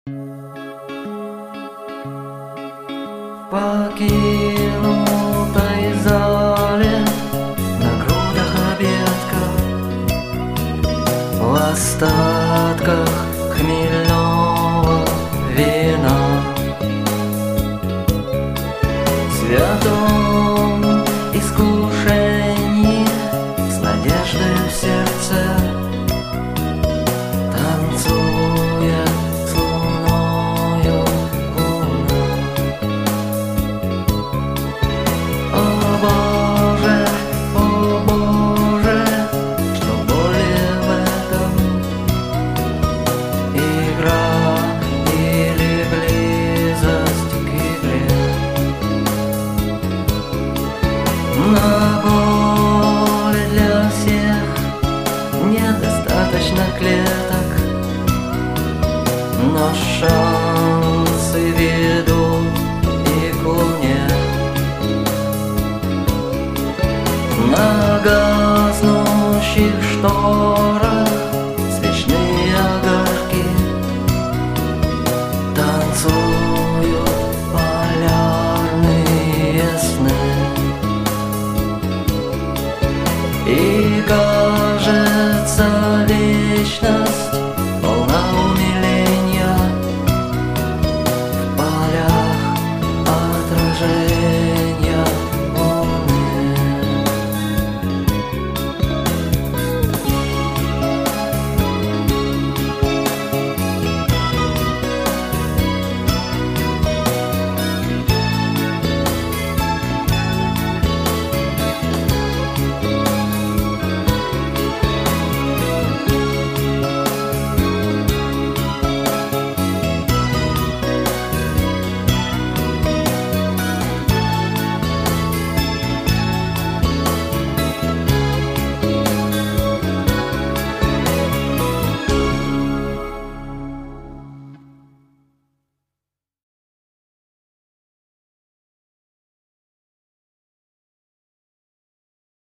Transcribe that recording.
В покинутой зале на грудах объедков, в остатках хмельного вина, в святом искушении, с надеждой в сердце танцует с луною луна. О Боже, что более в этом игра или близость к игре? На поле для всех недостаточно клеток, но шансы ведут и к луне. На гаснущих шторах